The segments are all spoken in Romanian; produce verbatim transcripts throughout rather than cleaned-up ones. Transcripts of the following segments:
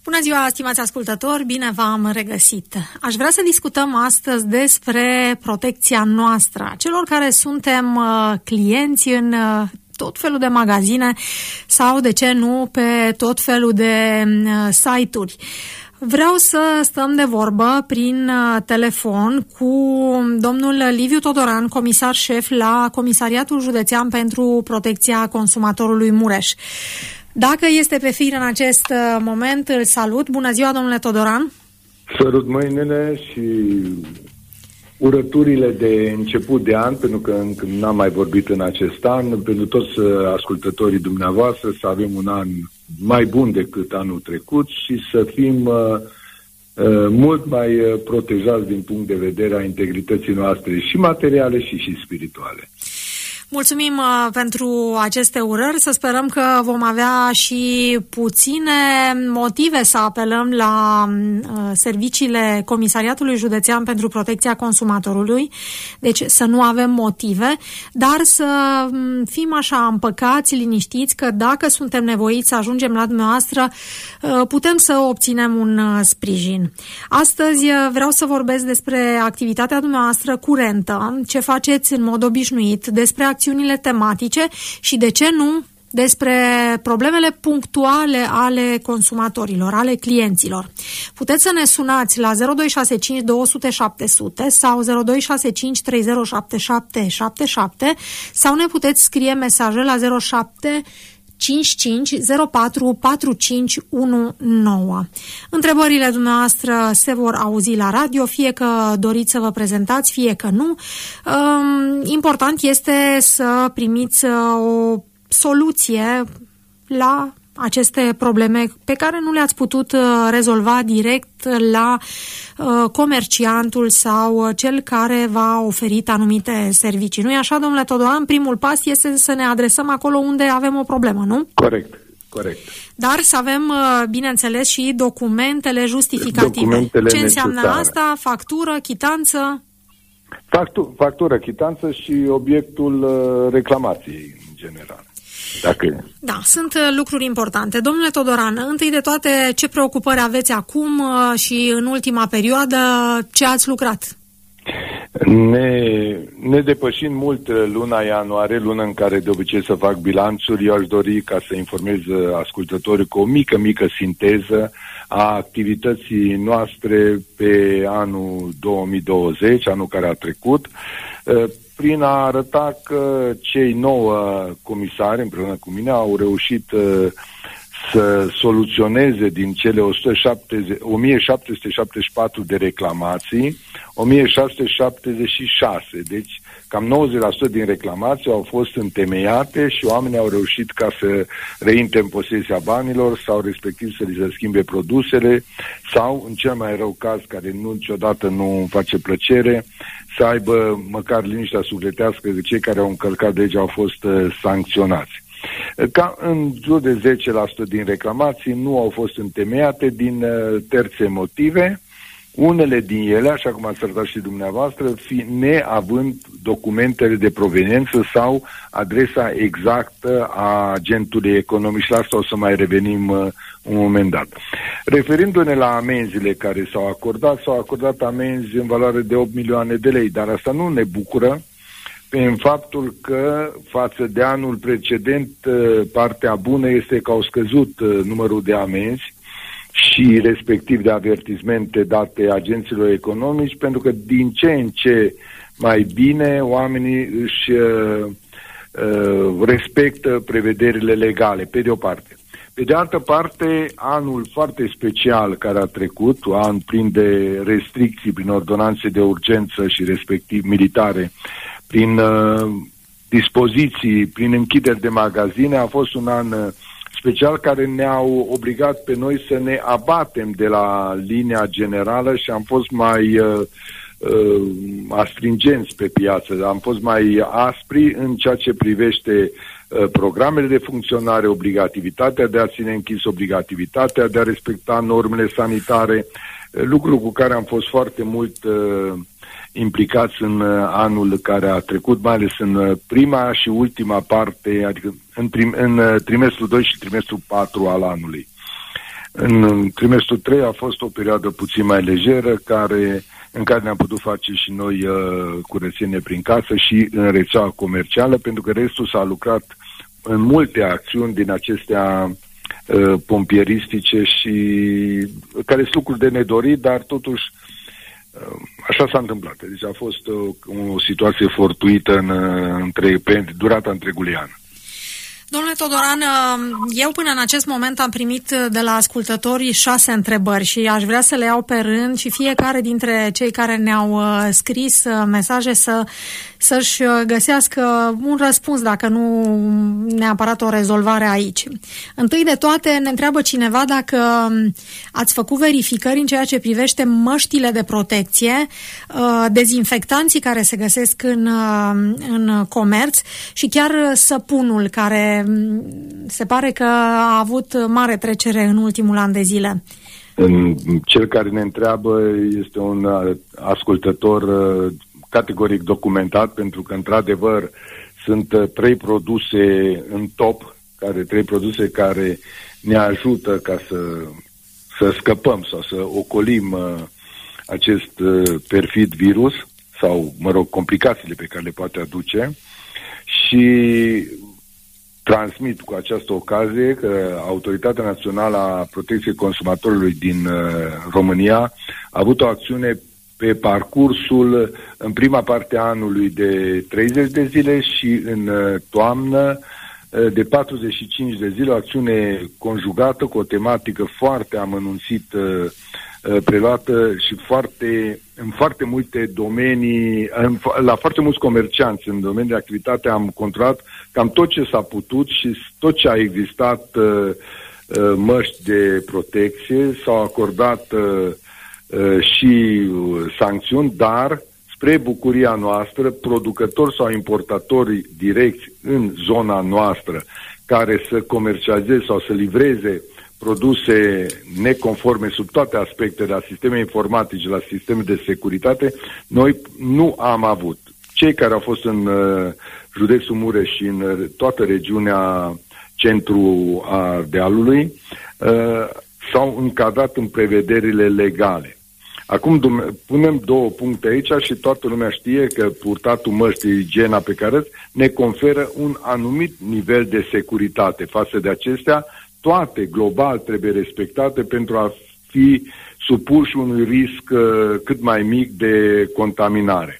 Bună ziua, stimați ascultători, bine v-am regăsit. Aș vrea să discutăm astăzi despre protecția noastră, a celor care suntem clienți în tot felul de magazine sau, de ce nu, pe tot felul de site-uri. Vreau să stăm de vorbă prin telefon cu domnul Liviu Todoran, comisar șef la Comisariatul Județean pentru Protecția Consumatorului Mureș. Dacă este pe fir în acest moment, îl salut. Bună ziua, domnule Todoran! Sărut mâinile și urăturile de început de an, pentru că încă n-am mai vorbit în acest an, pentru toți ascultătorii dumneavoastră să avem un an mai bun decât anul trecut și să fim uh, uh, mult mai protejați din punct de vedere a integrității noastre și materiale și, și spirituale. Mulțumim uh, pentru aceste urări, să sperăm că vom avea și puține motive să apelăm la uh, serviciile Comisariatului Județean pentru Protecția Consumatorului, deci să nu avem motive, dar să fim așa împăcați, liniștiți, că dacă suntem nevoiți să ajungem la dumneavoastră, uh, putem să obținem un uh, sprijin. Astăzi uh, vreau să vorbesc despre activitatea dumneavoastră curentă, ce faceți în mod obișnuit, despre acțiunile tematice și, de ce nu, despre problemele punctuale ale consumatorilor, ale clienților. Puteți să ne sunați la zero doi șase cinci două zero zero șapte zero zero sau zero doi șase cinci trei zero șapte șapte șapte șapte sau ne puteți scrie mesaje la zero șapte cinci cinci zero patru patru cinci unu nouă. Întrebările dumneavoastră se vor auzi la radio, fie că doriți să vă prezentați, fie că nu. Important este să primiți o soluție la aceste probleme pe care nu le-ați putut rezolva direct la comerciantul sau cel care v-a oferit anumite servicii. Nu-i așa, domnule Todoran? Primul pas este să ne adresăm acolo unde avem o problemă, nu? Corect, corect. Dar să avem, bineînțeles, și documentele justificative. Documentele Ce înseamnă necesare. asta? Factură, chitanță? Factu- factură, chitanță și obiectul reclamației, în general. Dacă... Da, sunt lucruri importante. Domnule Todoran, întâi de toate, ce preocupări aveți acum și în ultima perioadă, ce ați lucrat? Ne, ne depășim mult luna ianuarie, luna în care de obicei să fac bilanțuri. Eu aș dori ca să informez ascultătorii cu o mică, mică sinteză a activității noastre pe anul două mii douăzeci, anul care a trecut, prin a arăta că cei nouă comisari împreună cu mine au reușit uh, să soluționeze din cele o sută șaptezeci, o mie șapte sute șaptezeci și patru de reclamații, o mie șase sute șaptezeci și șase. Deci cam nouăzeci la sută din reclamații au fost întemeiate și oamenii au reușit ca să reintre în posesia banilor sau respectiv să li se schimbe produsele sau, în cel mai rău caz, care nu niciodată nu îmi face plăcere, să aibă măcar liniștea sufletească că cei care au încălcat legea au fost uh, sancționați. Ca în jur de zece la sută din reclamații nu au fost întemeiate din uh, terțe motive, unele din ele, așa cum ați arătat și dumneavoastră, fi neavând documentele de proveniență sau adresa exactă a agentului economic, și la asta o să mai revenim uh, un moment dat. Referindu-ne la amenziile care s-au acordat, s-au acordat amenzi în valoare de opt milioane de lei, dar asta nu ne bucură în faptul că față de anul precedent partea bună este că au scăzut numărul de amenzi și respectiv de avertismente date agenților economici, pentru că din ce în ce mai bine oamenii își uh, uh, respectă prevederile legale, pe de o parte. Pe de altă parte, anul foarte special care a trecut, an plin de restricții prin ordonanțe de urgență și respectiv militare, prin uh, dispoziții, prin închideri de magazine, a fost un an uh, special care ne-au obligat pe noi să ne abatem de la linia generală și am fost mai uh, uh, astringenți pe piață, am fost mai aspri în ceea ce privește uh, programele de funcționare, obligativitatea de a ține închis, obligativitatea de a respecta normele sanitare, uh, lucru cu care am fost foarte mult uh, implicați în uh, anul care a trecut, mai ales în uh, prima și ultima parte, adică în, trim- în uh, trimestrul doi și trimestrul patru al anului. În trimestrul trei a fost o perioadă puțin mai lejeră, care, în care ne-am putut face și noi uh, curățenie prin casă și în rețeaua comercială, pentru că restul s-a lucrat în multe acțiuni din acestea uh, pompieristice și care sunt lucruri de nedorit, dar totuși uh, așa s-a întâmplat. Deci a fost uh, o situație fortuită în, între, pe durata întregului an. Domnule Todoran, eu până în acest moment am primit de la ascultători șase întrebări și aș vrea să le iau pe rând și fiecare dintre cei care ne-au scris mesaje să, să-și găsească un răspuns, dacă nu neapărat o rezolvare aici. Întâi de toate ne întreabă cineva dacă ați făcut verificări în ceea ce privește măștile de protecție, dezinfectanții care se găsesc în, în comerț și chiar săpunul care se pare că a avut mare trecere în ultimul an de zile. Cel care ne întreabă este un ascultător categoric documentat, pentru că, într-adevăr, sunt trei produse în top, care trei produse care ne ajută ca să, să scăpăm sau să ocolim acest perfid virus sau, mă rog, complicațiile pe care le poate aduce. Și transmit cu această ocazie că Autoritatea Națională a Protecției Consumatorului din uh, România a avut o acțiune pe parcursul, în prima parte a anului, de treizeci de zile și în uh, toamnă uh, de patruzeci și cinci de zile, o acțiune conjugată cu o tematică foarte amănunțită, uh, preluată și foarte, în foarte multe domenii, în, la foarte mulți comercianți în domeniul de activitate am controlat cam tot ce s-a putut și tot ce a existat uh, uh, măști de protecție, s-au acordat uh, uh, și uh, sancțiuni, dar spre bucuria noastră, producători sau importatori direcți în zona noastră care să comercializeze sau să livreze produse neconforme sub toate aspectele, la sisteme informatice, la sisteme de securitate, noi nu am avut. Cei care au fost în uh, județul Mureș și în uh, toată regiunea centru a dealului uh, s-au încadrat în prevederile legale. Acum punem două puncte aici și toată lumea știe că purtatul măștii, igiena pe care ne conferă un anumit nivel de securitate. Față de acestea, toate global trebuie respectate pentru a fi supuși unui risc uh, cât mai mic de contaminare.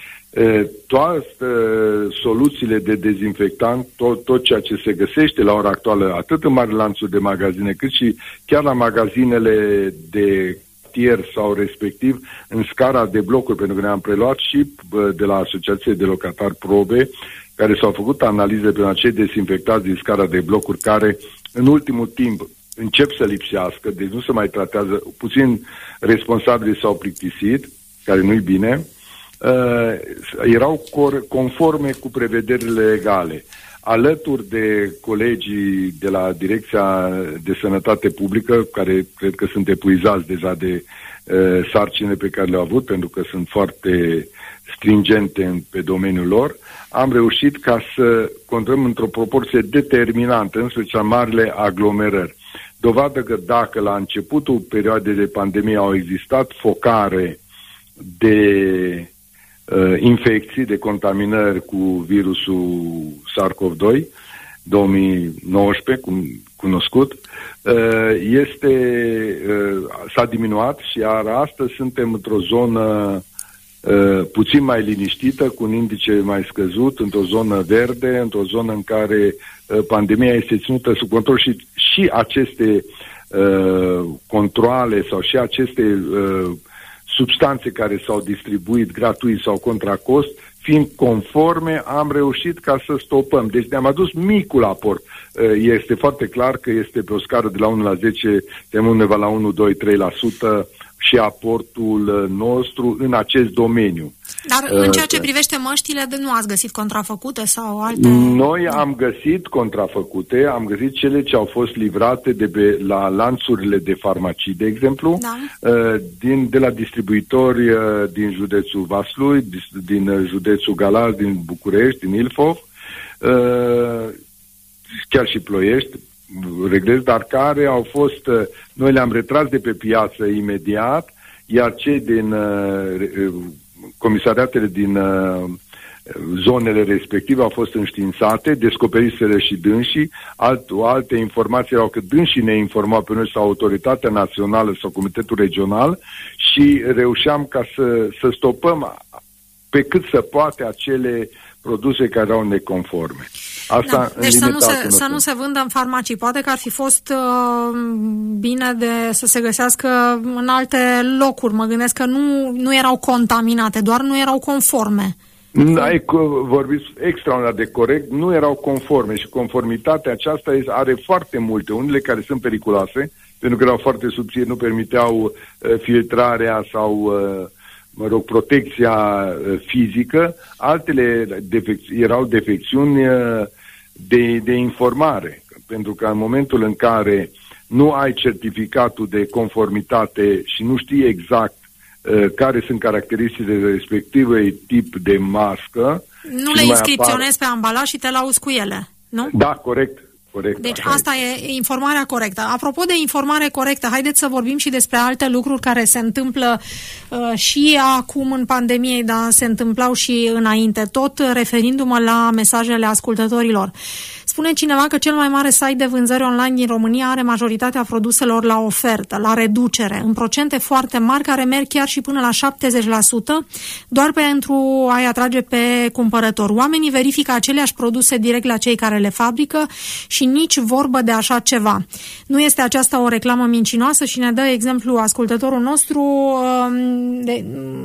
Toate soluțiile de dezinfectant, tot, tot ceea ce se găsește la ora actuală, atât în mari lanțuri de magazine, cât și chiar la magazinele de tier sau respectiv în scara de blocuri, pentru că ne-am preluat și de la Asociația de Locatari probe, care s-au făcut analize pe acei dezinfectați din scara de blocuri, care în ultimul timp încep să lipsească, deci nu se mai tratează, puțin responsabili s-au plictisit, care nu-i bine. Uh, erau cor- conforme cu prevederile legale. Alături de colegii de la Direcția de Sănătate Publică, care cred că sunt epuizați deja de uh, sarcine pe care le-au avut, pentru că sunt foarte stringente în, pe domeniul lor, am reușit ca să controlăm într-o proporție determinantă, în special marile aglomerări. Dovadă că dacă la începutul perioadei de pandemie au existat focare de Uh, infecții, de contaminări cu virusul SARS-CoV doi două mii nouăsprezece, cum cunoscut, uh, este, uh, s-a diminuat și iar astăzi suntem într-o zonă uh, puțin mai liniștită, cu un indice mai scăzut, într-o zonă verde, într-o zonă în care uh, pandemia este ținută sub control și, și aceste uh, controale sau și aceste uh, substanțe care s-au distribuit gratuit sau contra cost, fiind conforme, am reușit ca să stopăm. Deci ne-am adus micul aport. Este foarte clar că este pe o scară de la unu la zece, de undeva la unu, doi, trei la sută și aportul nostru în acest domeniu. Dar în ceea ce privește măștile, nu ați găsit contrafăcute sau alte? Noi am găsit contrafăcute, am găsit cele ce au fost livrate de pe, la lanțurile de farmacii, de exemplu, da. din, de la distribuitori din județul Vaslui, din județul Galați, din București, din Ilfov, chiar și Ploiești, regres, dar care au fost, noi le-am retras de pe piață imediat, iar cei din uh, comisariatele din uh, zonele respective au fost înștiințate, descoperiseră și dânsii, alt, alte informații erau că dânsii ne informau pe noi sau Autoritatea Națională sau Comitetul Regional și reușeam ca să, să stopăm pe cât se poate acele produse care erau neconforme. Asta da, deci să nu, se, să nu se vândă în farmacii. Poate că ar fi fost uh, bine de să se găsească în alte locuri. Mă gândesc că nu, nu erau contaminate, doar nu erau conforme. Ai vorbit extraordinar de corect, nu erau conforme și conformitatea aceasta are foarte multe, unele care sunt periculoase, pentru că erau foarte subțiri, nu permiteau uh, filtrarea sau, uh, mă rog, protecția uh, fizică, altele defec- erau defecțiuni uh, de, de informare, pentru că în momentul în care nu ai certificatul de conformitate și nu știi exact care sunt caracteristicile respectivei tip de mască. Nu le inscripționezi apar... pe ambalaj și te lauzi cu ele, nu? Da, corect. corect deci asta e. e informarea corectă. Apropo de informare corectă, haideți să vorbim și despre alte lucruri care se întâmplă uh, și acum în pandemie, dar se întâmplau și înainte, tot referindu-mă la mesajele ascultătorilor. Spune cineva că cel mai mare site de vânzări online din România are majoritatea produselor la ofertă, la reducere, în procente foarte mari care merg chiar și până la șaptezeci la sută, doar pentru a-i atrage pe cumpărător. Oamenii verifică aceleași produse direct la cei care le fabrică și nici vorbă de așa ceva. Nu este aceasta o reclamă mincinoasă și ne dă exemplu ascultătorul nostru de,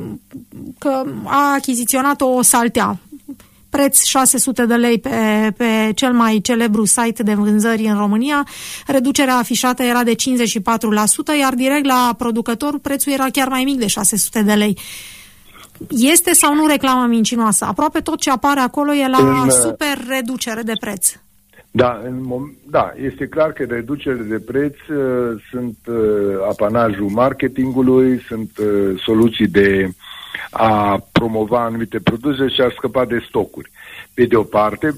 că a achiziționat o saltea. Preț șase sute de lei pe, pe cel mai celebru site de vânzări în România. Reducerea afișată era de cincizeci și patru la sută, iar direct la producător prețul era chiar mai mic de șase sute de lei. Este sau nu reclamă mincinoasă? Aproape tot ce apare acolo e la în, super reducere de preț. Da, în mom- da, este clar că reducerile de preț uh, sunt uh, apanajul marketingului, sunt uh, soluții de a promova anumite produse și a scăpa de stocuri. Pe de o parte,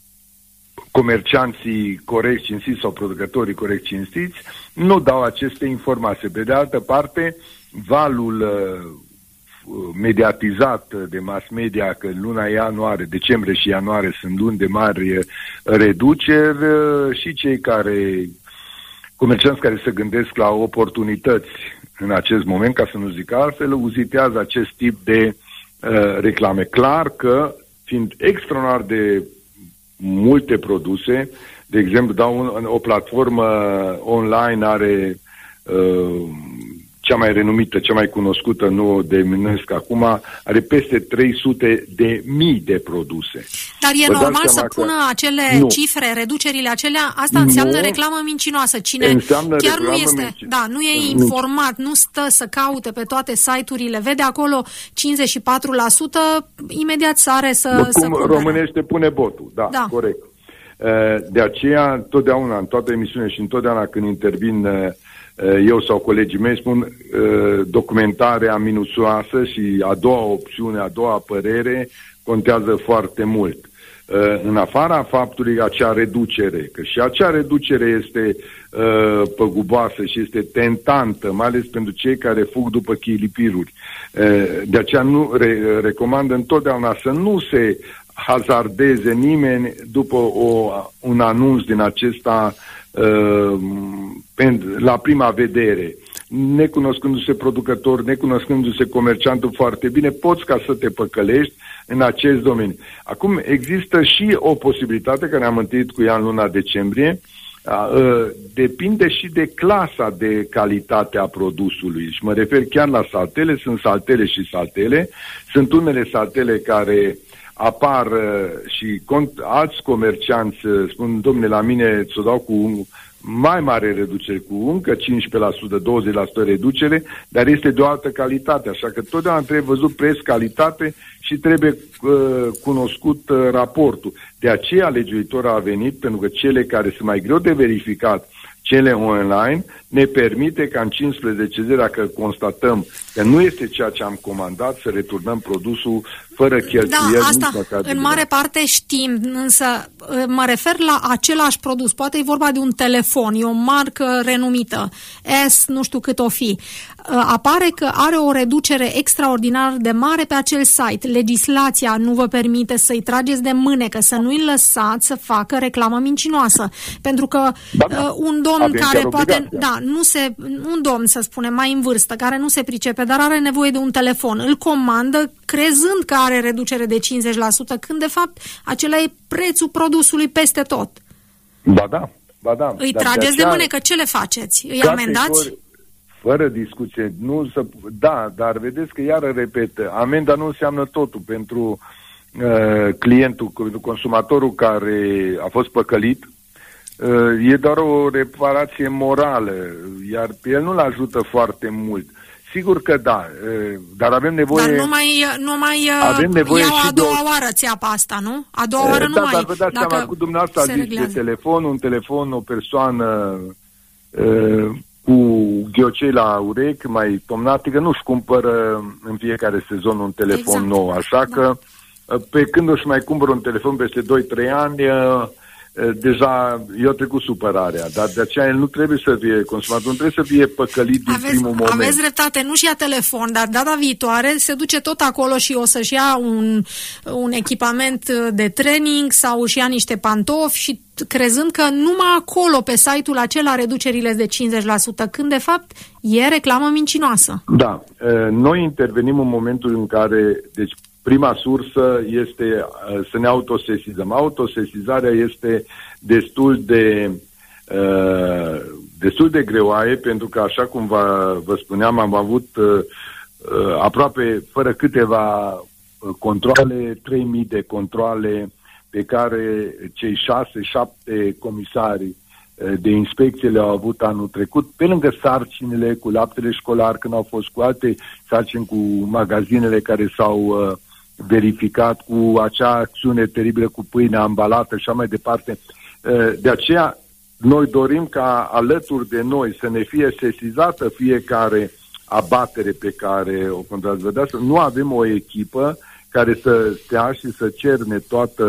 comercianții corect cinstiți sau producătorii corect cinstiți nu dau aceste informații. Pe de altă parte, valul uh, mediatizat de mass media că în luna ianuarie, decembrie și ianuarie sunt luni de mari reduceri uh, și cei care, comercianți care se gândesc la oportunități în acest moment, ca să nu zic altfel, uzitează acest tip de uh, reclame. Clar că, fiind extraordinar de multe produse, de exemplu, dau un, o platformă online are uh, cea mai renumită, cea mai cunoscută, nu o deminesc acum, are peste trei sute de mii de produse. Dar e Vă normal să pună acele nu. cifre, reducerile acelea? Asta înseamnă nu. reclamă mincinoasă. Cine înseamnă chiar nu este, mincinoasă. Da, nu e informat, nu stă să caute pe toate site-urile, vede acolo cincizeci și patru la sută, imediat sare să, Bă, să cum românește pune botul, da, da. corect. De aceea, întotdeauna, în toate emisiunile și întotdeauna când intervin eu sau colegii mei, spun documentarea minuțioasă și a doua opțiune, a doua părere contează foarte mult. În afara faptului acea reducere, că și acea reducere este uh, păguboasă și este tentantă, mai ales pentru cei care fug după chilipiruri. Uh, de aceea nu re, recomand întotdeauna să nu se hazardeze nimeni după o, un anunț din acesta uh, la prima vedere. Necunoscându-se producător, necunoscându-se comerciantul foarte bine, poți ca să te păcălești în acest domeniu. Acum există și o posibilitate, care am întâlnit cu ea în luna decembrie, depinde și de clasa de calitate a produsului. Și mă refer chiar la saltele, sunt saltele și saltele. Sunt unele saltele care apar și alți comercianți spun, domne, la mine ți-o dau cu mai mare reducere, cu încă cincisprezece la sută, douăzeci la sută reducere, dar este de o altă calitate, așa că totdeauna trebuie văzut preț-calitate și trebuie uh, cunoscut uh, raportul. De aceea legiuitorul a venit, pentru că cele care sunt mai greu de verificat, cele online, ne permite ca în cincisprezece zile, dacă constatăm că nu este ceea ce am comandat, să returnăm produsul fără cheltuieli. Da, asta în mare parte știm, însă mă refer la același produs. Poate e vorba de un telefon, e o marcă renumită, S, nu știu cât o fi. Apare că are o reducere extraordinar de mare pe acel site. Legislația nu vă permite să-i trageți de mânecă, să nu-i lăsați să facă reclamă mincinoasă. Pentru că da, da. un domn care poate, da, nu se, un domn, să spunem, mai în vârstă, care nu se pricepe, dar are nevoie de un telefon, îl comandă crezând că are reducere de cincizeci la sută, când de fapt acela e prețul produsului peste tot. Ba da, ba da. Îi dar trageți de, aceea, de mânecă, ce le faceți? Îi amendați? Fără discuție, nu să, da, dar vedeți că iară repet, amenda nu înseamnă totul pentru uh, clientul, pentru consumatorul care a fost păcălit, uh, e doar o reparație morală, iar pe el nu-l ajută foarte mult. Sigur că da, uh, dar avem nevoie... Dar nu mai, nu mai avem nevoie iau și a doua de o... oară țeapa asta, nu? A doua oară da, nu mai... Dar vă dați seama, cu dumneavoastră a zis de telefon, un telefon, o persoană... Uh, cu ghiocei la urechi, mai tomnatică, nu-și cumpără în fiecare sezon un telefon exact. nou, așa da. că pe când își mai cumpără un telefon peste doi trei ani, deja i-a trecut supărarea, dar de aceea el nu trebuie să fie consumator, nu trebuie să fie păcălit din aveți, primul moment. Aveți dreptate, nu-și ia telefon, dar data viitoare se duce tot acolo și o să-și ia un, un echipament de training sau își ia niște pantofi și crezând că numai acolo, pe site-ul acela, reducerile de cincizeci la sută, când de fapt e reclamă mincinoasă. Da, noi intervenim în momentul în care, deci prima sursă este să ne autosesizăm. Autosesizarea este destul de uh, destul de greoaie, pentru că, așa cum vă, vă spuneam, am avut uh, aproape, fără câteva controale, trei mii de controale pe care cei șase, șapte comisari de inspecție le-au avut anul trecut, pe lângă sarcinile cu laptele școlar, când au fost cu alte sarcini cu magazinele care s-au uh, verificat, cu acea acțiune teribilă cu pâine ambalată și așa mai departe. Uh, de aceea, noi dorim ca alături de noi să ne fie sesizată fiecare abatere pe care o controlează. Nu avem o echipă care să stea și să cerne toată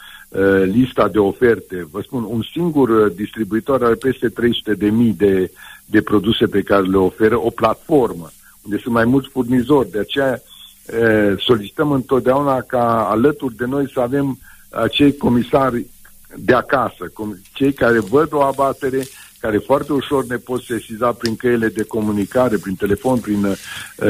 uh, lista de oferte. Vă spun, un singur distribuitor are peste trei sute de mii de, de produse pe care le oferă, o platformă, unde sunt mai mulți furnizori. De aceea uh, solicităm întotdeauna ca alături de noi să avem acei comisari de acasă, cei care văd o abatere, care foarte ușor ne pot sesiza prin căile de comunicare, prin telefon, prin uh,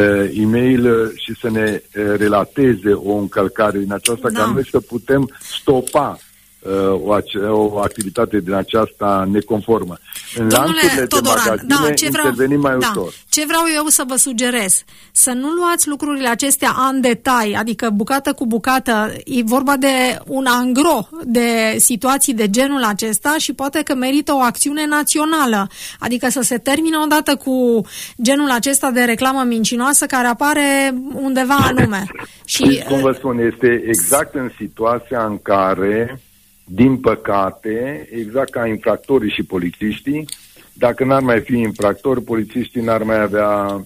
e-mail uh, și să ne uh, relateze o încălcare din aceasta, da. Ca noi să putem stopa uh, o, ace- o activitate din aceasta neconformă. În lanțurile de magazine da, ce vreau, intervenim mai da, ușor. Ce vreau eu să vă sugerez? Să nu luați lucrurile acestea în detai, adică bucată cu bucată. E vorba de un angro de situații de genul acesta și poate că merită o acțiune națională. Adică să se termine odată cu genul acesta de reclamă mincinoasă care apare undeva anume. Și, cum vă spun, este exact în situația în care, din păcate, exact ca infractorii și polițiștii, dacă n-ar mai fi infractori, polițiștii n-ar mai avea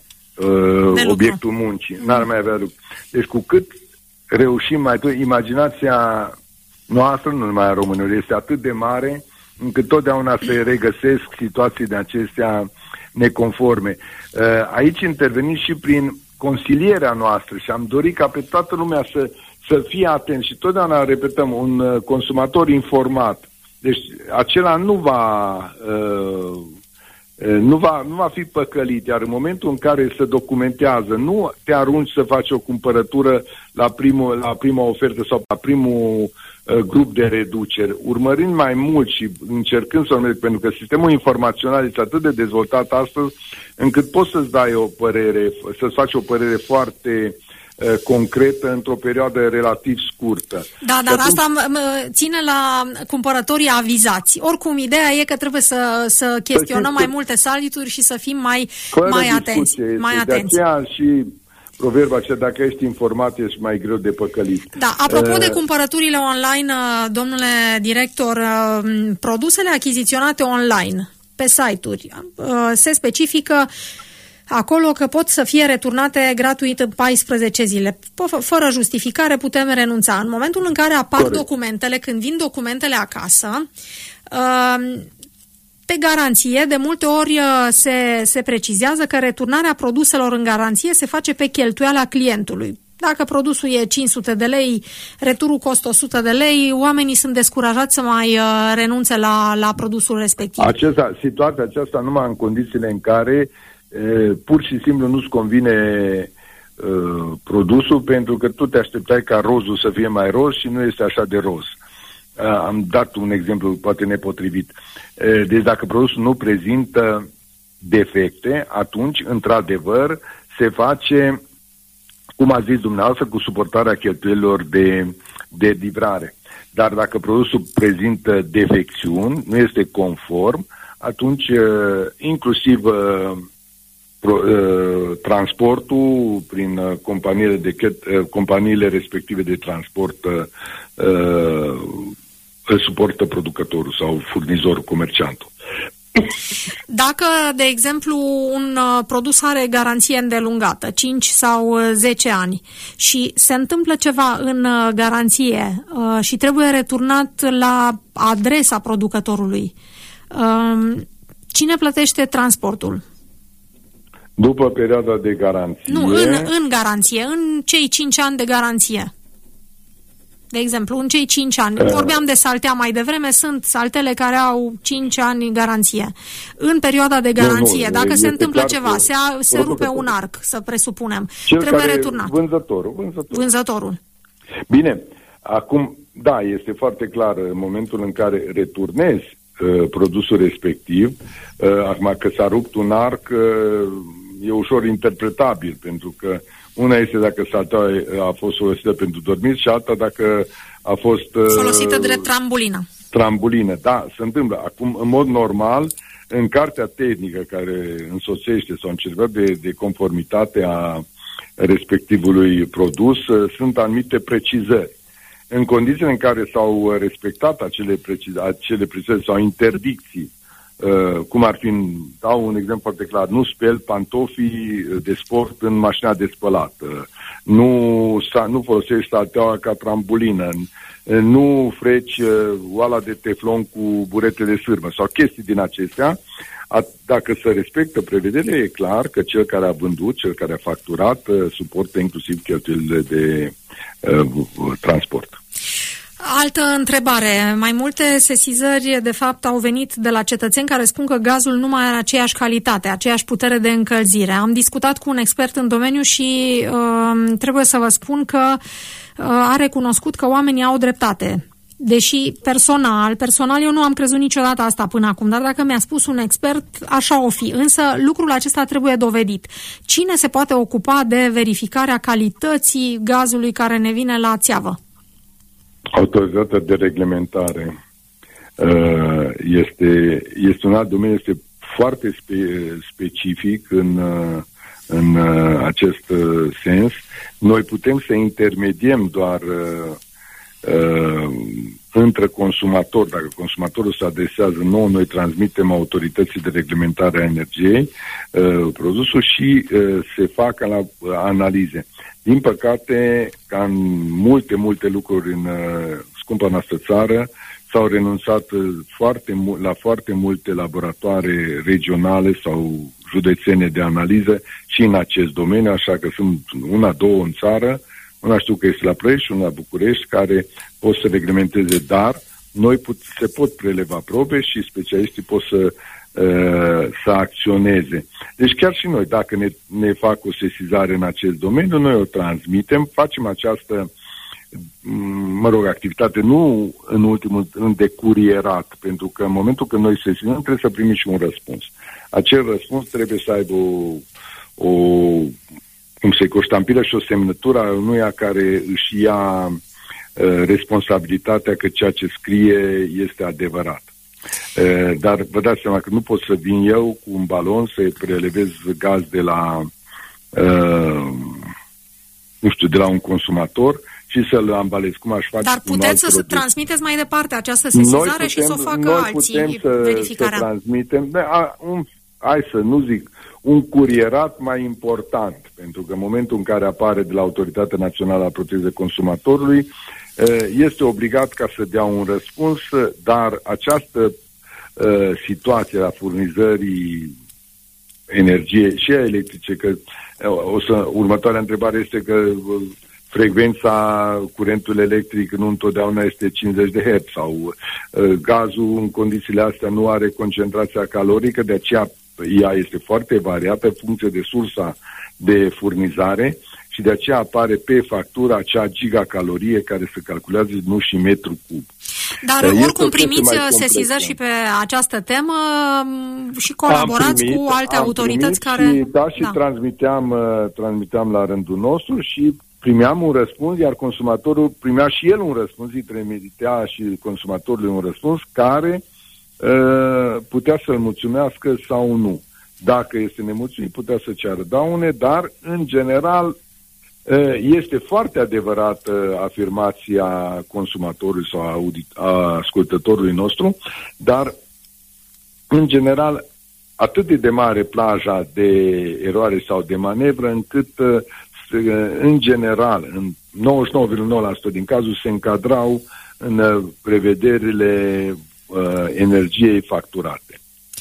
uh, obiectul muncii, mm. n-ar mai avea lucru. Deci cu cât reușim mai tot, imaginația noastră, nu numai a românilor, este atât de mare, încât totdeauna se regăsesc situații de acestea neconforme. Uh, aici intervenim și prin consilierea noastră și am dorit ca pe toată lumea să să fie atent și totdeauna repetăm, un uh, consumator informat. Deci acela nu va, uh, uh, nu va nu va fi păcălit, iar în momentul în care se documentează, nu te arunci să faci o cumpărătură la primul, la prima ofertă sau la primul uh, grup de reduceri, urmărind mai mult și încercând să urmări, pentru că sistemul informațional este atât de dezvoltat astăzi, încât poți să-ți dai o părere, să-ți faci o părere foarte concretă într-o perioadă relativ scurtă. Da, dar atunci... asta ține la cumpărătorii avizați. Oricum, ideea e că trebuie să, să chestionăm mai multe site-uri și să fim mai, mai atenți. Mai atenți. De aceea și proverba aceea, dacă ești informat, ești mai greu de păcălit. Da, apropo uh... de cumpărăturile online, domnule director, produsele achiziționate online pe site-uri se specifică acolo că pot să fie returnate gratuit în paisprezece zile. Fără justificare putem renunța. În momentul în care apar Corect. documentele, când vin documentele acasă, pe garanție, de multe ori se, se precizează că returnarea produselor în garanție se face pe cheltuiala clientului. Dacă produsul e cinci sute de lei, returul costă o sută de lei, oamenii sunt descurajați să mai uh, renunțe la, la produsul respectiv. Acesta, situația aceasta numai în condițiile în care uh, pur și simplu nu-ți convine uh, produsul, pentru că tu te așteptai ca rozul să fie mai roz și nu este așa de roz. Uh, am dat un exemplu poate nepotrivit. Uh, deci dacă produsul nu prezintă defecte, atunci, într-adevăr, se face, cum a zis dumneavoastră, cu suportarea cheltuielilor de, de livrare. Dar dacă produsul prezintă defecțiuni, nu este conform, atunci inclusiv transportul prin companiile, de, companiile respective de transport îl suportă producătorul sau furnizorul, comerciantul. Dacă, de exemplu, un uh, produs are garanție îndelungată, cinci sau zece ani, și se întâmplă ceva în uh, garanție uh, și trebuie returnat la adresa producătorului, uh, cine plătește transportul? După perioada de garanție? Nu, în, în garanție, în cei cinci ani de garanție. De exemplu, în cei cinci ani, uh, vorbeam de saltea mai devreme, sunt saltele care au cinci ani garanție. În perioada de garanție, nu, nu, dacă se întâmplă ceva, se, se rupe un arc, să presupunem, trebuie returnat. Vânzătorul, vânzătorul. Vânzătorul. Bine, acum, da, este foarte clar, în momentul în care returnezi uh, produsul respectiv, uh, acum că s-a rupt un arc, uh, e ușor interpretabil, pentru că una este dacă salteaua a fost folosită pentru dormit și alta dacă a fost folosită uh, drept trambulină. Trambulină, da, se întâmplă. Acum, în mod normal, în cartea tehnică care însoțește sau în certificat de, de conformitate a respectivului produs, sunt anumite precizări. În condițiile în care s-au respectat acele, preciz, acele precizări sau interdicții, Uh, cum ar fi, dau un exemplu foarte clar, nu speli pantofii de sport în mașina de spălat, uh, nu, nu folosești salteaua ca trambulină, uh, nu freci uh, oala de teflon cu burete de sârmă sau chestii din acestea. A, dacă se respectă prevederea, e clar că cel care a vândut, cel care a facturat, uh, suportă inclusiv cheltuielile de uh, transport. Altă întrebare. Mai multe sesizări, de fapt, au venit de la cetățeni care spun că gazul nu mai are aceeași calitate, aceeași putere de încălzire. Am discutat cu un expert în domeniu și uh, trebuie să vă spun că uh, a recunoscut că oamenii au dreptate. Deși personal, personal eu nu am crezut niciodată asta până acum, dar dacă mi-a spus un expert, așa o fi. Însă lucrul acesta trebuie dovedit. Cine se poate ocupa de verificarea calității gazului care ne vine la țeavă? Autoritatea de reglementare uh, este, este un alt domeniu, este foarte spe, specific în, uh, în uh, acest uh, sens. Noi putem să intermediem doar uh, uh, între consumatori. Dacă consumatorul se adresează nouă, noi transmitem autorității de reglementare a energiei uh, produsul și uh, se fac la uh, analize. Din păcate, ca în multe, multe lucruri în uh, scumpa noastră țară, s-au renunțat uh, foarte mu- la foarte multe laboratoare regionale sau județene de analiză și în acest domeniu, așa că sunt una, două în țară, una știu că este la Ploiești și una la București, care pot să reglementeze, dar noi put- se pot preleva probe și specialiștii pot să să acționeze. Deci chiar și noi, dacă ne, ne fac o sesizare în acest domeniu, noi o transmitem, facem această, mă rog, activitate nu în ultimul în decurierat, pentru că în momentul când noi sesizăm trebuie să primim și un răspuns. Acel răspuns trebuie să aibă o, o cum se o ștampilă și o semnătură a unuia care își ia uh, responsabilitatea că ceea ce scrie este adevărat. Uh, dar vă dați seama că nu pot să vin eu cu un balon să-i prelevez gaz de la uh, nu știu, de la un consumator și să-l ambalez cum aș face. Dar puteți să produs. transmiteți mai departe această sesizare putem, și să o facă noi alții putem să, verificarea. Să transmitem, a, un, hai să nu zic un curierat mai important, pentru că în momentul în care apare de la Autoritatea Națională a Protecției Consumatorului, este obligat ca să dea un răspuns, dar această situație a furnizării energiei și a electrice, că o să, următoarea întrebare este că frecvența curentului electric nu întotdeauna este cincizeci de herți sau uh, gazul în condițiile astea nu are concentrația calorică, de aceea ea este foarte variată în funcție de sursa de furnizare și de aceea apare pe factura acea gigacalorie care se calculează nu și metru cub. Dar este oricum primiți sesizări și pe această temă și colaborați primit, cu alte autorități care... Și, da, și da. Transmiteam, transmiteam la rândul nostru și primeam un răspuns, iar consumatorul primea și el un răspuns, îi trimitea și consumatorului un răspuns care uh, putea să-l mulțumească sau nu. Dacă este nemulțumit, putea să ceară daune, dar, în general, uh, este foarte adevărată afirmația consumatorului sau a, audit- a ascultătorului nostru, dar, în general, atât de, de mare plaja de eroare sau de manevră, încât uh, în general, în nouăzeci și nouă virgulă nouă la sută din cazuri se încadrau în prevederile uh, energiei facturate.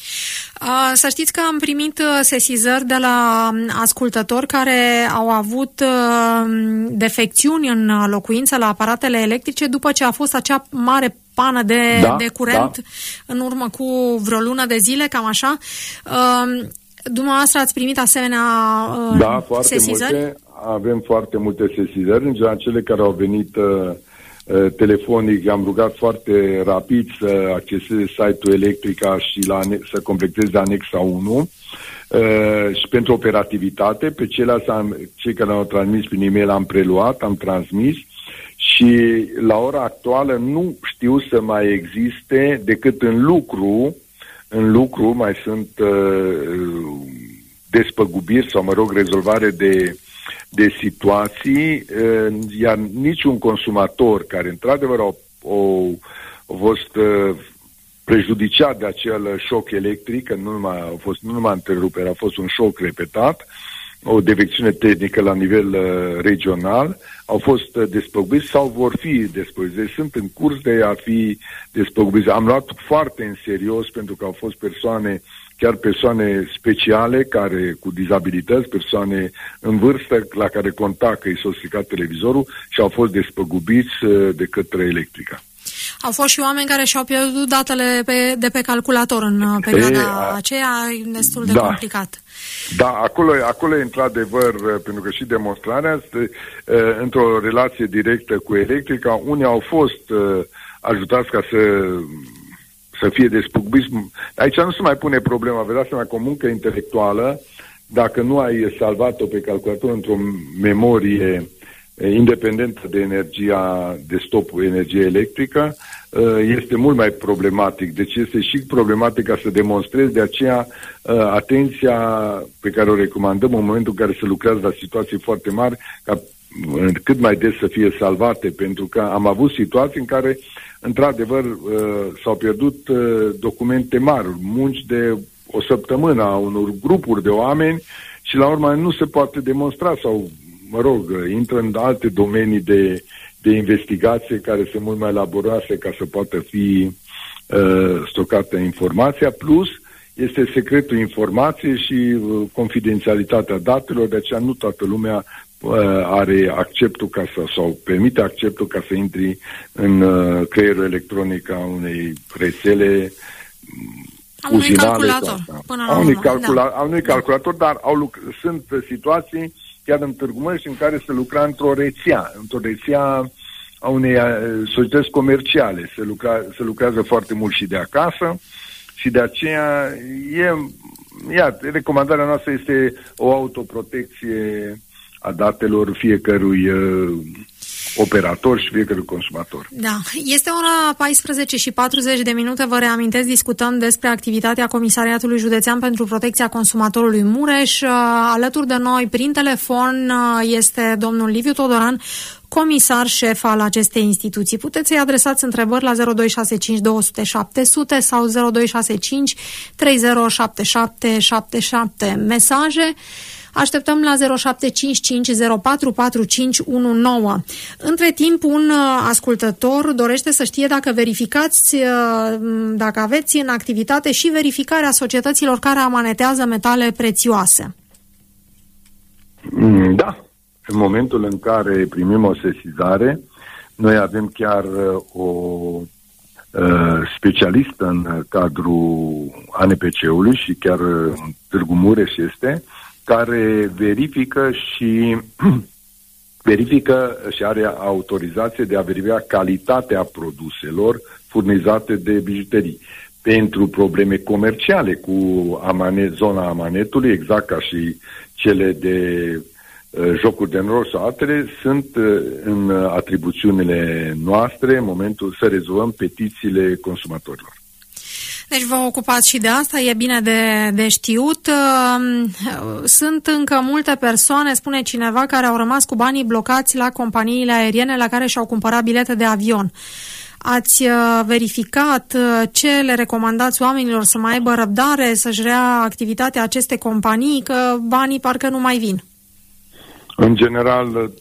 Să știți că am primit sesizări de la ascultători care au avut defecțiuni în locuință la aparatele electrice după ce a fost acea mare pană de, da, de curent da. În urmă cu vreo lună de zile, cam așa. Dumneavoastră ați primit asemenea da, foarte sesizări? Multe. Avem foarte multe sesizări, în general cele care au venit uh, telefonic, am rugat foarte rapid să acceseze site-ul Electrica și la, să completeze anexa unu uh, și pentru operativitate, pe ceilalți am, cei care au transmis prin e-mail am preluat, am transmis și la ora actuală nu știu să mai existe decât în lucru, în lucru mai sunt uh, despăgubiri sau, mă rog, rezolvare de de situații, iar niciun consumator care într-adevăr au, au, au fost prejudiciat de acel șoc electric, că nu numai, a fost nu numai întrerupere, a fost un șoc repetat, o defecțiune tehnică la nivel uh, regional, au fost uh, despăgubiți sau vor fi despăgubiți. Deci sunt în curs de a fi despăgubiți. Am luat foarte în serios pentru că au fost persoane, chiar persoane speciale, care cu dizabilități, persoane în vârstă la care conta că i s-a stricat televizorul și au fost despăgubiți uh, de către Electrica. Au fost și oameni care și-au pierdut datele pe, de pe calculator în perioada e, aceea, destul de da. complicat. Da, acolo, acolo e într-adevăr, pentru că și demonstrarea este într-o relație directă cu Electrica. Unii au fost uh, ajutați ca să, să fie despăgubiți. Aici nu se mai pune problema, vă dați seama, cu o muncă intelectuală, dacă nu ai salvat-o pe calculator într-o memorie independentă de energia, de stopul energie electrică, este mult mai problematic. Deci este și problematic ca să demonstrezi, de aceea atenția pe care o recomandăm în momentul în care se lucrează la situații foarte mari, ca cât mai des să fie salvate, pentru că am avut situații în care, într-adevăr, s-au pierdut documente mari, munci de o săptămână a unor grupuri de oameni și la urmă nu se poate demonstra sau mă rog, intră în alte domenii de, de investigație care sunt mult mai laborioase ca să poată fi uh, stocată informația, plus este secretul informației și uh, confidențialitatea datelor, de aceea nu toată lumea uh, are acceptul ca să, sau permite acceptul ca să intri în uh, creierul electronic a unei rețele a unui calculator, până la a unui, urmă, calcula- da. a unui calculator, dar au luc- sunt situații chiar în Târgu Mureș, în care se lucra într-o rețea, într-o rețea a unei societăți comerciale. Se, lucra, se lucrează foarte mult și de acasă și de aceea e, ia, recomandarea noastră este o autoprotecție a datelor fiecărui uh, operator și fiecare consumator. Da. Este ora paisprezece și patruzeci de minute. Vă reamintesc, discutăm despre activitatea Comisariatului Județean pentru Protecția Consumatorului Mureș. Alături de noi, prin telefon, este domnul Liviu Todoran, comisar șef al acestei instituții. Puteți să-i adresați întrebări la zero doi șase cinci două zero zero șapte zero zero sau zero doi șase cinci trei zero șapte șapte șapte șapte. Mesaje așteptăm la zero șapte cinci cinci zero patru patru cinci unu nouă. Între timp, un ascultător dorește să știe dacă verificați, dacă aveți în activitate și verificarea societăților care amanetează metale prețioase. Da. În momentul în care primim o sesizare, noi avem chiar o uh, specialistă în cadrul A N P C-ului și chiar în Târgu Mureș este, care verifică și verifică și are autorizație de a verifica calitatea produselor furnizate de bijuterii. Pentru probleme comerciale cu amanet, zona amanetului, exact ca și cele de uh, jocuri de noroc sau altele, sunt uh, în atribuțiunile noastre în momentul să rezolvăm petițiile consumatorilor. Deci vă ocupați și de asta, e bine de, de știut. Sunt încă multe persoane, spune cineva, care au rămas cu banii blocați la companiile aeriene la care și-au cumpărat bilete de avion. Ați verificat ce le recomandați oamenilor, să mai aibă răbdare, să-și rea activitatea aceste companii, că banii parcă nu mai vin? În general,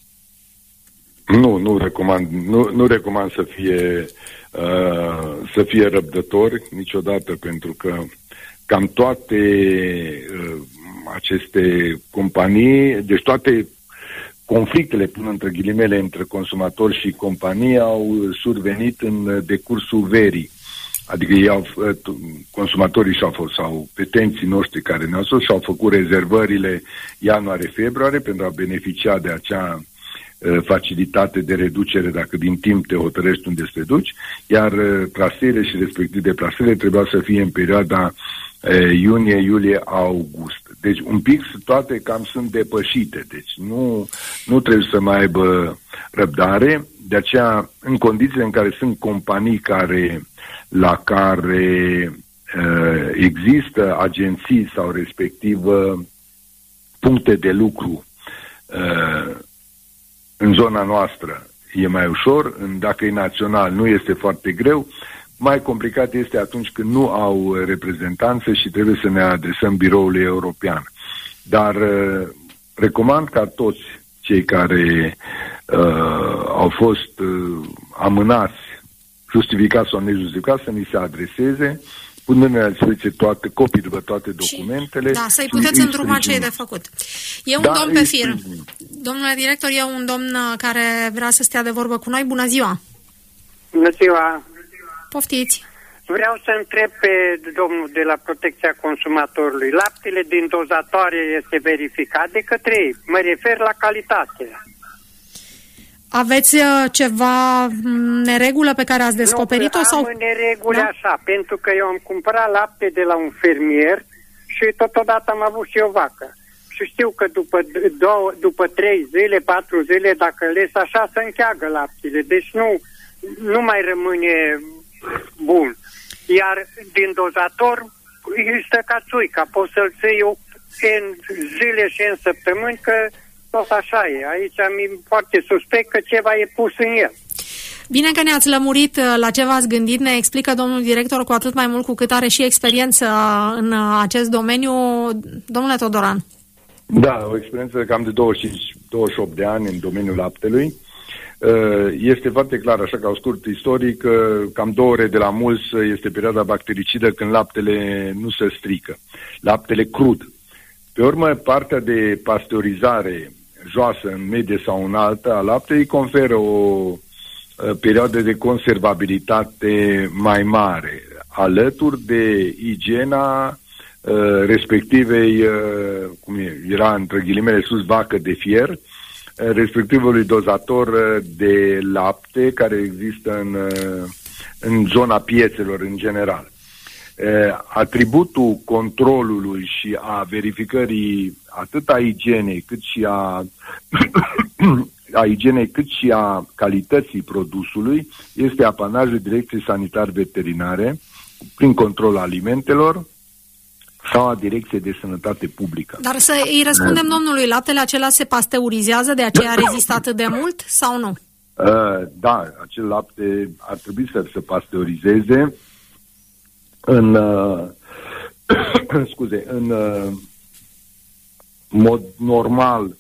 nu, nu recomand, nu, nu recomand să fie Uh, să fie răbdători niciodată, pentru că cam toate uh, aceste companii, deci toate conflictele, până între ghilimele, între consumatori și companii au survenit în decursul verii. Adică ei au, consumatorii și-au fost, sau petenții noștri care ne-au spus și-au făcut rezervările ianuarie-februarie pentru a beneficia de acea facilitate de reducere dacă din timp te hotărăști unde să te duci, iar traseele și respectiv deplasările trebuiau să fie în perioada iunie, iulie, august. Deci un pic toate cam sunt depășite, deci nu, nu trebuie să mai aibă răbdare, de aceea în condițiile în care sunt companii care, la care uh, există agenții sau respectiv uh, puncte de lucru uh, în zona noastră e mai ușor, dacă e național nu este foarte greu, mai complicat este atunci când nu au reprezentanță și trebuie să ne adresăm biroului european. Dar uh, recomand ca toți cei care uh, au fost uh, amânați, justificați sau nejustificați, să ni se adreseze, punând la dispoziție toate, copii după toate documentele. Da, să-i puteți îndruma ce e de făcut. E un da, domn pe fir. Domnule director, e un domn care vrea să stea de vorbă cu noi. Bună ziua! Bună ziua! Poftiți! Vreau să întreb pe domnul de la Protecția Consumatorului. Laptele din dozatoare este verificat de către ei. Mă refer la calitate. Aveți ceva neregulă pe care ați descoperit-o? Nu, sau? am nereguli da? Așa, pentru că eu am cumpărat lapte de la un fermier și totodată am avut și o vacă. Și știu că după, două, după trei zile, patru zile, dacă les așa, se încheagă laptele. Deci nu, nu mai rămâne bun. Iar din dozator există cațuica. Poți să-l ții în zile și în săptămâni, că tot așa e. Aici mi-e foarte suspect că ceva e pus în el. Bine că ne-ați lămurit la ce v-ați gândit, ne explică domnul director, cu atât mai mult cu cât are și experiență în acest domeniu. Domnule Todoran. Da, o experiență cam de douăzeci și cinci douăzeci și opt de ani în domeniul laptelui. Este foarte clar, așa ca un scurt istoric, cam două ore de la mulți este perioada bactericidă când laptele nu se strică. Laptele crud. Pe urmă, partea de pasteurizare joasă în medie sau în altă a laptelui conferă o perioadă de conservabilitate mai mare, alături de igiena uh, respectivei, uh, cum e, era între ghilimele sus, vacă de fier, uh, respectivului dozator de lapte care există în, uh, în zona piețelor în general. Uh, atributul controlului și a verificării atât a igienei cât și a a igienei cât și a calității produsului este apanajul Direcției Sanitar Veterinare prin control alimentelor sau a Direcției de Sănătate Publică. Dar să îi răspundem domnului, laptele acela se pasteurizează, de aceea rezistă atât de mult sau nu? Uh, da, acel lapte ar trebui să se pasteurizeze în uh, scuze, în uh, mod normal,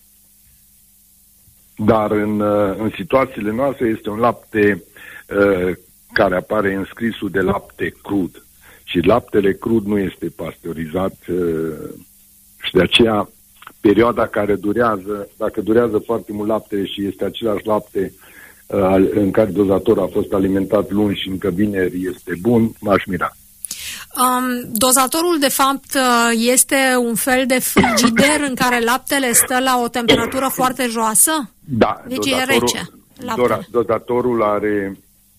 dar în, uh, în situațiile noastre este un lapte uh, care apare în scrisul de lapte crud. Și laptele crud nu este pasteurizat uh, și de aceea perioada care durează, dacă durează foarte mult lapte și este același lapte uh, în care dozatorul a fost alimentat luni și încă vineri este bun, m-aș mira. Um, dozatorul, de fapt, este un fel de frigider în care laptele stă la o temperatură foarte joasă? Da. Deci e rece. Laptele. Dozatorul are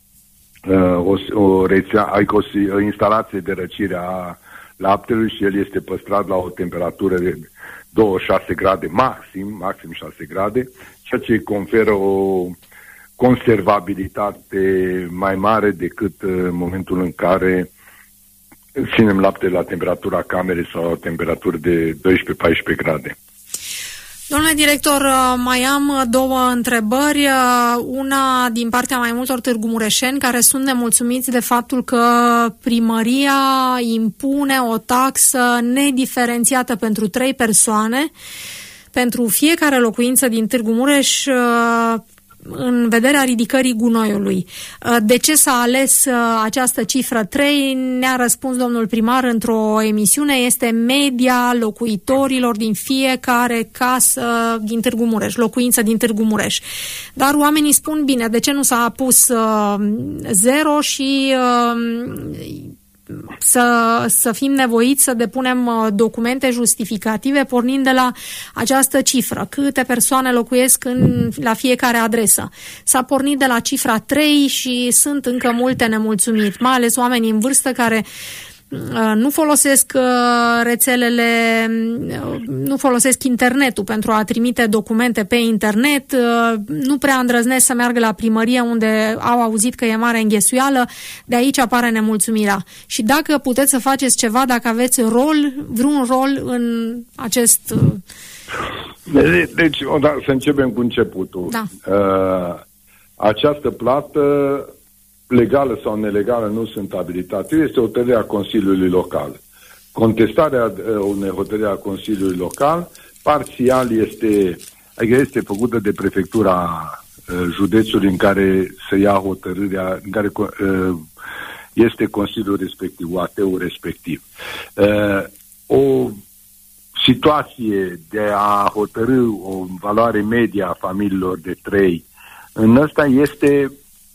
uh, o, o, rețea, o instalație de răcire a laptelui și el este păstrat la o temperatură de douăzeci și șase grade maxim, maxim șase grade, ceea ce îi conferă o conservabilitate mai mare decât în momentul în care ținem lapte la temperatura camerei sau la temperatură de doisprezece paisprezece grade. Domnule director, mai am două întrebări. Una din partea mai multor târgumureșeni care sunt nemulțumiți de faptul că primăria impune o taxă nediferențiată pentru trei persoane, pentru fiecare locuință din Târgu Mureș, în vederea ridicării gunoiului. De ce s-a ales această cifră trei? Ne-a răspuns domnul primar într-o emisiune, este media locuitorilor din fiecare casă din Târgu Mureș, locuință din Târgu Mureș. Dar oamenii spun, bine, de ce nu s-a pus uh, zero și uh, să, să fim nevoiți să depunem documente justificative pornind de la această cifră. Câte persoane locuiesc în, la fiecare adresă. S-a pornit de la cifra trei și sunt încă multe nemulțumiri, mai ales oamenii în vârstă care nu folosesc rețelele, nu folosesc internetul pentru a trimite documente pe internet, nu prea îndrăznesc să meargă la primărie unde au auzit că e mare înghesuială, de aici apare nemulțumirea. Și dacă puteți să faceți ceva, dacă aveți rol, vreun rol în acest... Deci, să începem cu începutul. Da. Această plată, legală sau nelegală, nu sunt abilitate. Este o hotărâre a Consiliului Local. Contestarea unei hotărâri a Consiliului Local parțial este, adică este făcută de prefectura județului în care se ia hotărârea, în care este Consiliul respectiv, U A T-ul respectiv. O situație de a hotărî o valoare medie a familiilor de trei în ăsta este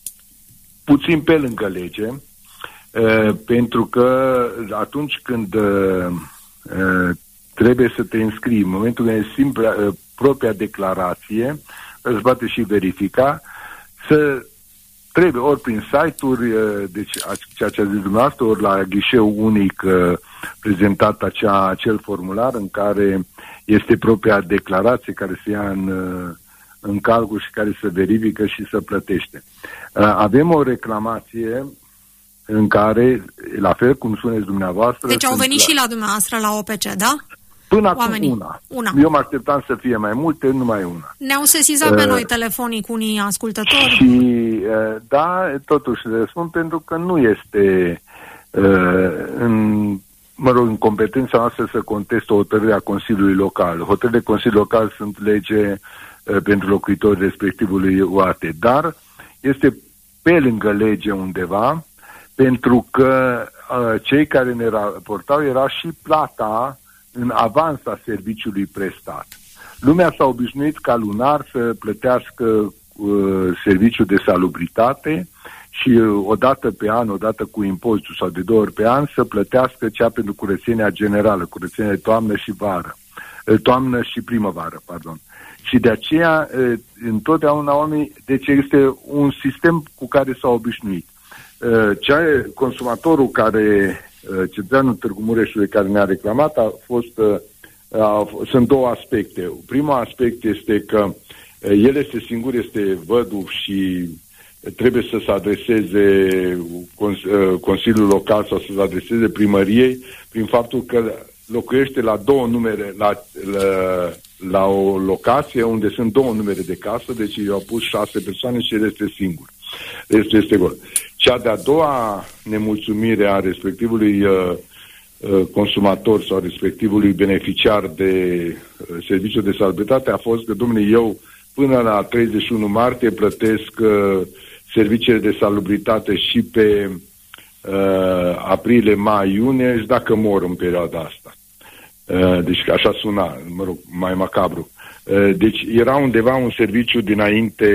puțin pe lângă lege, uh, pentru că atunci când uh, uh, trebuie să te înscrii, în momentul în care simpla, uh, propria declarație, îți poate și verifica, să trebuie ori prin site-uri, uh, deci ceea ce a zis dumneavoastră, ori la ghișeu unic uh, prezentat acea, acel formular în care este propria declarație care se ia în... Uh, în calcul și care se verifică și se plătește. Avem o reclamație în care, la fel cum spuneți dumneavoastră... Deci au venit la... și la dumneavoastră la O P C, da? Până acum una. una. Eu mă așteptam să fie mai multe, numai una. Ne-au sesizat uh, pe noi telefonic unii ascultători. Și, uh, da, totuși răspund pentru că nu este uh, în... mă rog, în competența noastră să contestă o hotărâre a Consiliului Local. Hotărârile Consiliului Local sunt lege uh, pentru locuitorii respectivului U A T, dar este pe lângă lege undeva, pentru că uh, cei care ne raportau era și plata în avans a serviciului prestat. Lumea s-a obișnuit ca lunar să plătească uh, serviciul de salubritate și uh, o dată pe an, o dată cu impozitul sau de două ori pe an, să plătească cea pentru curățenia generală, curățenia de toamnă și vară, uh, toamnă și primăvară, pardon. Și de aceea, uh, întotdeauna oamenii, deci este un sistem cu care s-au obișnuit. Uh, cea, consumatorul care, uh, cetățeanul Târgu Mureșului care ne-a reclamat a fost, uh, a, sunt două aspecte. Primul aspect este că uh, el este singur, este văduv și trebuie să se adreseze cons- uh, Consiliul Local sau să se adreseze primăriei prin faptul că locuiește la două numere, la, la, la o locație unde sunt două numere de casă, deci i-au pus șase persoane și el este singur. Restul este gol. Cea de-a doua nemulțumire a respectivului uh, uh, consumator sau respectivului beneficiar de uh, serviciu de salubritate a fost că, domnule, eu până la treizeci și unu martie plătesc uh, serviciile de salubritate și pe uh, aprilie, mai, iunie și dacă mor în perioada asta. Uh, deci așa suna, mă rog, mai macabru. Uh, deci era undeva un serviciu dinainte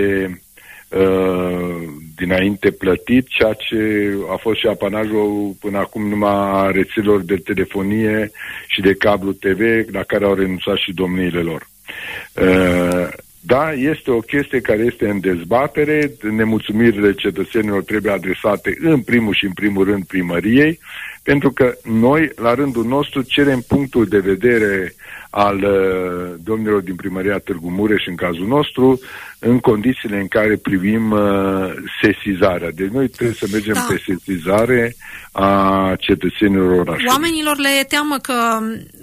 uh, dinainte plătit, ceea ce a fost și apanajul până acum numai a rețelelor de telefonie și de cablu T V, la care au renunțat și domniile lor. Uh, Da, este o chestie care este în dezbatere, nemulțumirile cetățenilor trebuie adresate în primul și în primul rând primăriei, pentru că noi, la rândul nostru, cerem punctul de vedere al uh, domnilor din primăria Târgu Mureș, în cazul nostru, în condițiile în care privim uh, sesizarea. Deci noi trebuie să mergem da. pe sesizare a cetățenilor orașului. Oamenilor le e teamă că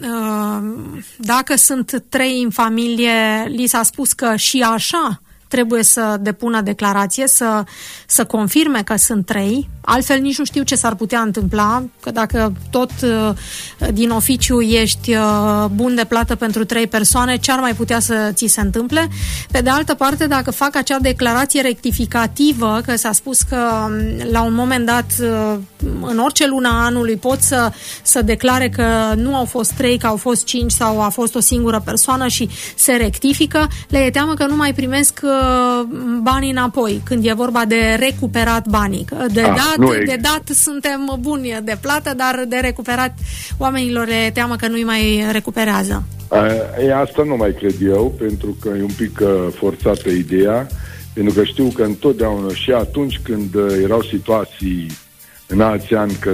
uh, dacă sunt trei în familie, li s-a spus că și așa trebuie să depună declarație, să, să confirme că sunt trei, altfel nici nu știu ce s-ar putea întâmpla, că dacă tot uh, din oficiu ești uh, bun de plată pentru trei persoane, ce ar mai putea să ți se întâmple? Pe de altă parte, dacă fac acea declarație rectificativă, că s-a spus că la un moment dat, uh, în orice lună a anului, pot să, să declare că nu au fost trei, că au fost cinci sau a fost o singură persoană și se rectifică, le e teamă că nu mai primesc uh, banii înapoi, când e vorba de recuperat banii. De, ah, dat, nu, de dat suntem buni de plată, dar de recuperat oamenilor le teamă că nu-i mai recuperează. E, asta nu mai cred eu, pentru că e un pic uh, forțată ideea, pentru că știu că întotdeauna și atunci când uh, erau situații în alți ani că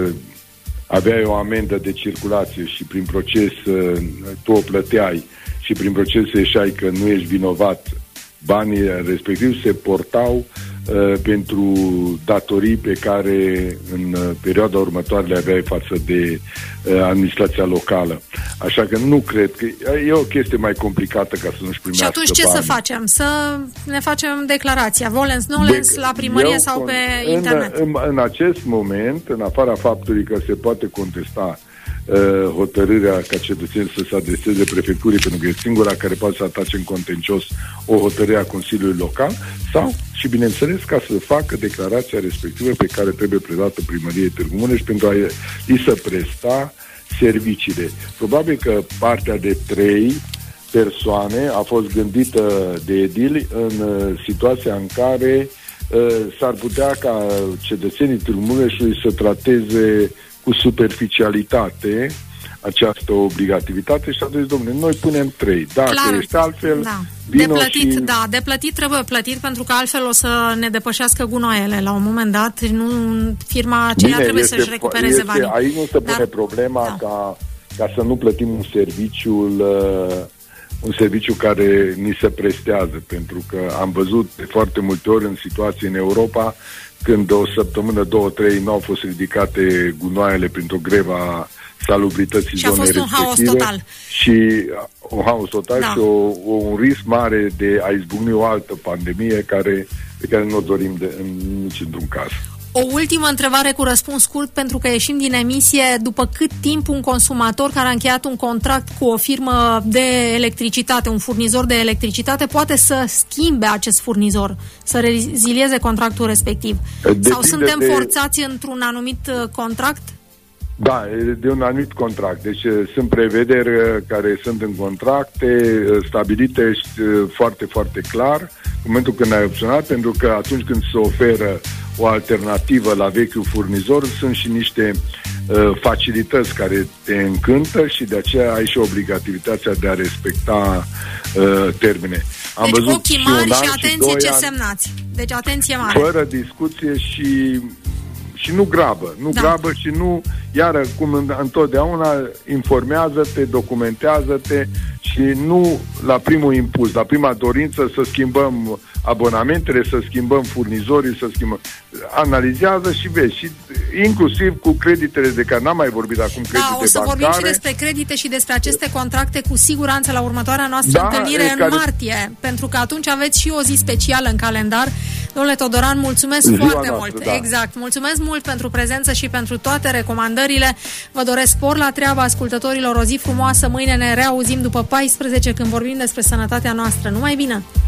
aveai o amendă de circulație și prin proces uh, tu o plăteai și prin proces ieșai că nu ești vinovat, banii respectiv se portau uh, pentru datorii pe care în uh, perioada următoare le aveai față de uh, administrația locală. Așa că nu cred că e o chestie mai complicată ca să nu-și primească. Și atunci ce bani. să facem? Să ne facem declarația volens nolens de- la primărie eu, sau pe în, internet? În, în acest moment, în afara faptului că se poate contesta Uh, hotărârea ca cetățenii să se adreseze prefecturii, pentru că e singura care poate să atace în contencios o hotărâre a Consiliului Local, sau, și bineînțeles, ca să facă declarația respectivă pe care trebuie predată primăriei Târgu Mureș pentru a îi să presta serviciile. Probabil că partea de trei persoane a fost gândită de edili în uh, situația în care uh, s-ar putea ca cetățenii Târgu Mureșului să trateze cu superficialitate această obligativitate și atunci, domnule, noi punem trei. Dacă Clar, ești altfel, da. vino de plătit, și... da, de plătit trebuie plătit, pentru că altfel o să ne depășească gunoaiele la un moment dat. Nu, firma aceea Bine, trebuie este, să-și recupereze este, banii. aici nu se pune Dar, problema da. ca, ca să nu plătim un serviciu uh, un serviciu care ni se prestează, pentru că am văzut de foarte multe ori în situații în Europa când o săptămână, două, trei, nu au fost ridicate gunoaiele printr-o greva salubrității și a zonei fost un haos total. Și un haos total da. și o, o, un risc mare de a izbucni o altă pandemie care, pe care nu o dorim de, în, nici într-un caz. O ultimă întrebare cu răspuns scurt, pentru că ieșim din emisie. După cât timp un consumator care a încheiat un contract cu o firmă de electricitate, un furnizor de electricitate, poate să schimbe acest furnizor, să rezilieze contractul respectiv? Depinde. Sau suntem de... forțați într-un anumit contract? Da, de un anumit contract. Deci sunt prevederi care sunt în contracte stabilite foarte, foarte clar în momentul când ai opționat, pentru că atunci când se oferă o alternativă la vechiul furnizor, sunt și niște uh, facilități care te încântă și de aceea ai și obligativitatea de a respecta uh, termene. Am deci văzut ochii mari și, și atenție ce ani, semnați. Deci atenție mare. Fără discuție și, și nu grabă. Nu da. grabă și nu Iar, cum întotdeauna, informează-te, documentează-te și nu la primul impuls, la prima dorință să schimbăm abonamentele, să schimbăm furnizorii, să schimbăm... Analizează și vezi. Și inclusiv cu creditele de care n-am mai vorbit acum, credite bancare. Da, o să bancare. vorbim și despre credite și despre aceste contracte cu siguranță la următoarea noastră da, întâlnire în care... martie, pentru că atunci aveți și o zi specială în calendar. Domnule Todoran, mulțumesc Ziua foarte noastră, mult. Da. Exact. Mulțumesc mult pentru prezență și pentru toate recomandările. Vă doresc spor la treabă, ascultătorilor, o zi frumoasă. Mâine ne reauzim după paisprezece când vorbim despre sănătatea noastră. Numai bine!